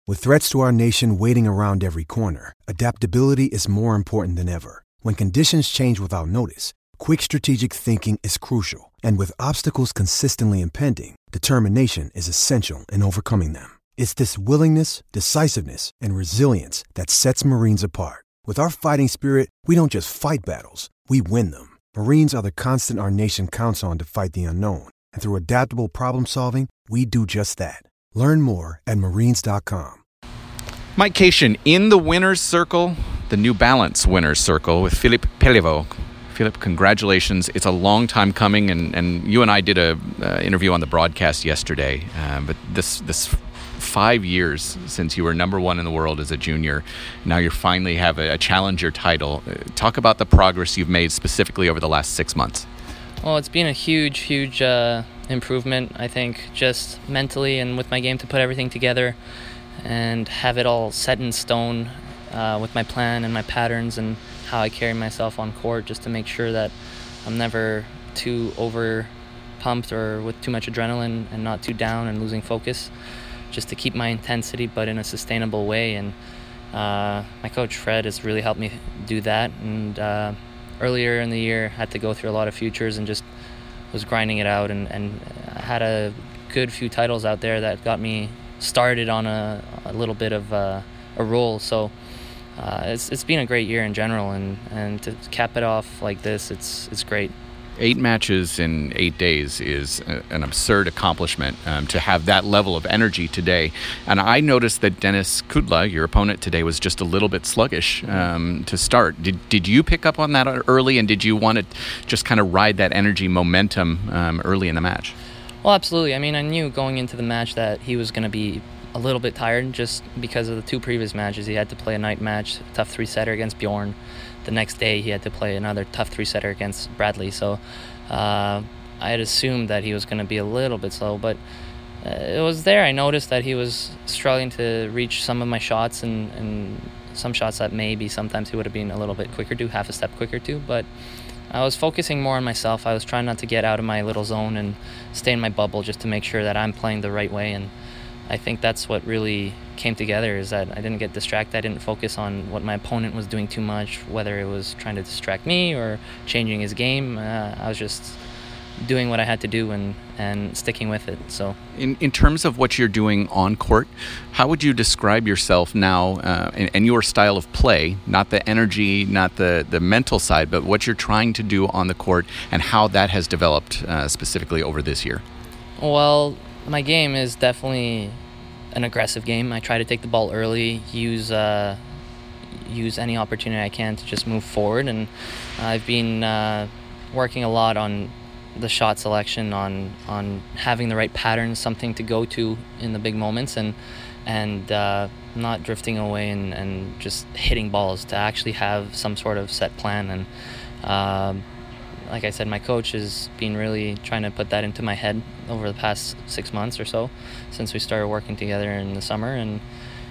With threats to our nation waiting around every corner, adaptability is more important than ever. When conditions change without notice, quick strategic thinking is crucial. And with obstacles consistently impending, determination is essential in overcoming them. It's this willingness, decisiveness, and resilience that sets Marines apart. With our fighting spirit, we don't just fight battles, we win them. Marines are the constant our nation counts on to fight the unknown. And through adaptable problem solving, we do just that. Learn more at marines.com. Mike Cation in the winner's circle, the New Balance winner's circle with Philippe Pelliveau. Philippe, congratulations. It's a long time coming, and you and I did a interview on the broadcast yesterday. But this 5 years since you were number one in the world as a junior, now you finally have a challenger title. Talk about the progress you've made specifically over the last 6 months. Well, it's been a huge improvement, I think, just mentally and with my game to put everything together and have it all set in stone with my plan and my patterns and how I carry myself on court, just to make sure that I'm never too over pumped or with too much adrenaline and not too down and losing focus, just to keep my intensity but in a sustainable way. And my coach Fred has really helped me do that. And earlier in the year, had to go through a lot of futures and just was grinding it out, and I had a good few titles out there that got me started on a little bit of a roll. So it's been a great year in general, and to cap it off like this, it's great. 8 matches in 8 days is an absurd accomplishment, to have that level of energy today. And I noticed that Denis Kudla, your opponent today, was just a little bit sluggish to start. Did you pick up on that early, and did you want to just kind of ride that energy momentum early in the match? Well, absolutely. I mean, I knew going into the match that he was going to be a little bit tired just because of the 2 previous matches. He had to play a night match, tough 3-setter against Bjorn. The next day he had to play another tough 3-setter against Bradley. So I had assumed that he was going to be a little bit slow, but it was there. I noticed that he was struggling to reach some of my shots, and some shots that maybe sometimes he would have been a little bit quicker to, half a step quicker to, but I was focusing more on myself. I was trying not to get out of my little zone and stay in my bubble, just to make sure that I'm playing the right way. And I think that's what really came together, is that I didn't get distracted. I didn't focus on what my opponent was doing too much, whether it was trying to distract me or changing his game. I was just doing what I had to do and sticking with it. So, in terms of what you're doing on court, how would you describe yourself now and your style of play, not the energy, not the mental side, but what you're trying to do on the court and how that has developed specifically over this year? Well, my game is definitely an aggressive game. I try to take the ball early, use any opportunity I can to just move forward. And I've been working a lot on the shot selection, on having the right patterns, something to go to in the big moments, and not drifting away and just hitting balls, to actually have some sort of set plan. And like I said, my coach has been really trying to put that into my head over the past 6 months or so, since we started working together in the summer. And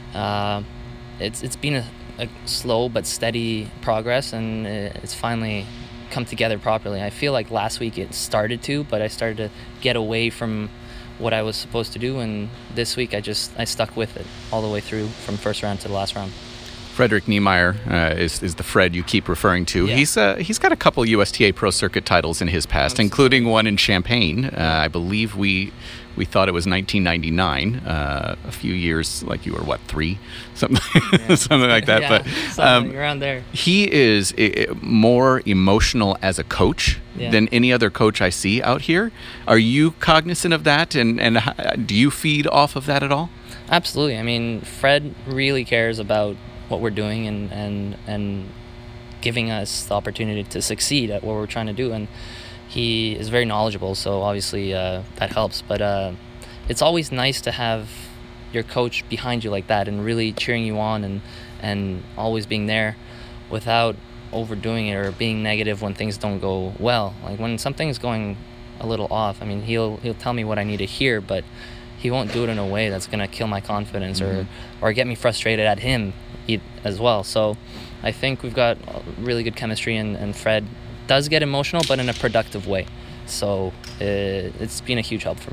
it's been a slow but steady progress, and it's finally come together properly. I feel like last week it started to, but I started to get away from what I was supposed to do, and this week I stuck with it all the way through, from first round to the last round. Frederick Niemeyer is the Fred you keep referring to. Yeah. He's got a couple USTA Pro Circuit titles in his past, including one in Champaign. I believe we thought it was 1999. A few years, like you were 3, something something like that. Yeah, but something around there. He is more emotional as a coach than any other coach I see out here. Are you cognizant of that, and do you feed off of that at all? Absolutely. I mean, Fred really cares about what we're doing and giving us the opportunity to succeed at what we're trying to do, and he is very knowledgeable, so obviously that helps. But it's always nice to have your coach behind you like that and really cheering you on and always being there without overdoing it or being negative when things don't go well. Like when something's going a little off, I mean, he'll tell me what I need to hear, but he won't do it in a way that's going to kill my confidence or get me frustrated at him as well. So I think we've got really good chemistry, and Fred does get emotional, but in a productive way. So it's been a huge help for me.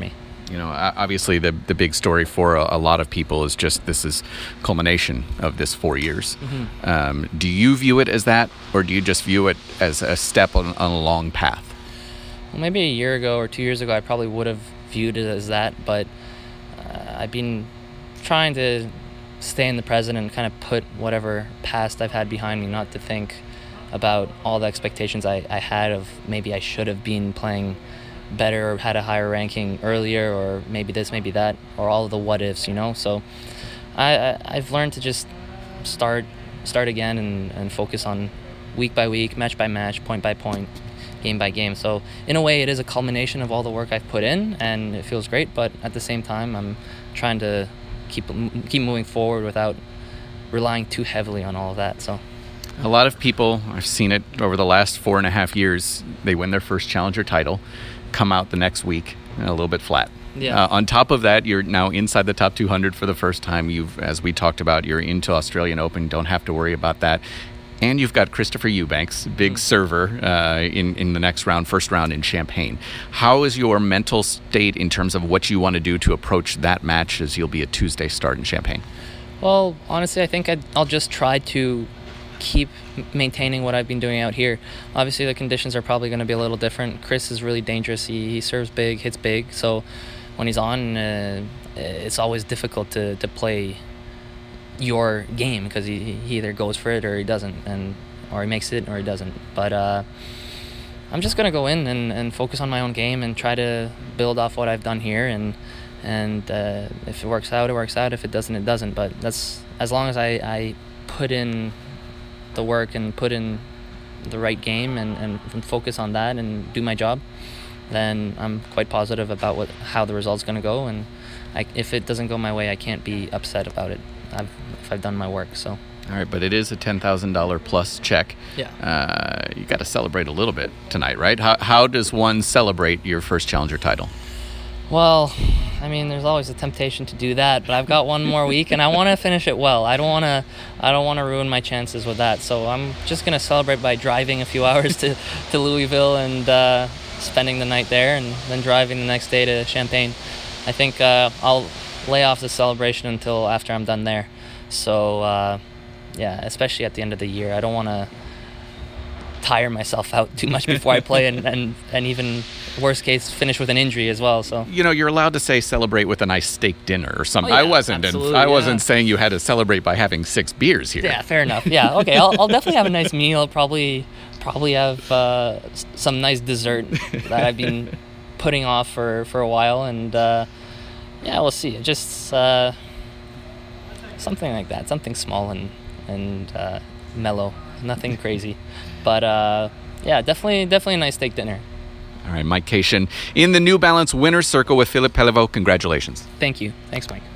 Obviously the big story for a lot of people is just this is culmination of this 4 years. Mm-hmm. Do you view it as that, or do you just view it as a step on a long path? Well, maybe a year ago or 2 years ago, I probably would have viewed it as that, but I've been trying to stay in the present and kind of put whatever past I've had behind me, not to think about all the expectations I had of maybe I should have been playing better or had a higher ranking earlier, or maybe this, maybe that, or all of the what ifs, So I've learned to just start again and focus on week by week, match by match, point by point, game by game. So in a way, it is a culmination of all the work I've put in, and it feels great. But at the same time, I'm trying to keep moving forward without relying too heavily on all of that. So a lot of people, I've seen it over the last 4.5 years, they win their first challenger title, come out the next week a little bit flat. Yeah. On top of that, you're now inside the top 200 for the first time. As we talked about, you're into Australian Open. Don't have to worry about that. And you've got Christopher Eubanks, big server, in the next round, first round in Champaign. How is your mental state in terms of what you want to do to approach that match, as you'll be a Tuesday start in Champaign? Well, honestly, I think I'll just try to keep maintaining what I've been doing out here. Obviously, the conditions are probably going to be a little different. Chris is really dangerous. He serves big, hits big. So when he's on, it's always difficult to play your game, because he either goes for it or he doesn't, or he makes it or he doesn't. But I'm just going to go in and focus on my own game and try to build off what I've done here. And if it works out, it works out. If it doesn't, it doesn't. But that's as long as I put in the work and put in the right game and focus on that and do my job, then I'm quite positive about how the result's going to go. And if it doesn't go my way, I can't be upset about it if I've done my work. So. All right, but it is a $10,000 plus check. Yeah. You got to celebrate a little bit tonight, right? How does one celebrate your first challenger title? Well, I mean, there's always a temptation to do that, but I've got one more week, and I want to finish it well. I don't want to ruin my chances with that. So I'm just gonna celebrate by driving a few hours to Louisville and spending the night there, and then driving the next day to Champaign. I think I'll lay off the celebration until after I'm done there. So yeah, especially at the end of the year, I don't want to tire myself out too much before I play, and even worst case finish with an injury as well. So you're allowed to say celebrate with a nice steak dinner or something. Oh, yeah, I wasn't saying you had to celebrate by having 6 beers here. Yeah, fair enough. Yeah, okay. I'll definitely have a nice meal. Probably have some nice dessert that I've been putting off for a while, and yeah, we'll see. Just something like that, something small and mellow, nothing crazy. But yeah, definitely a nice steak dinner. All right, Mike Cation in the New Balance Winner's Circle with Filip Pelivo. Congratulations. Thank you. Thanks, Mike.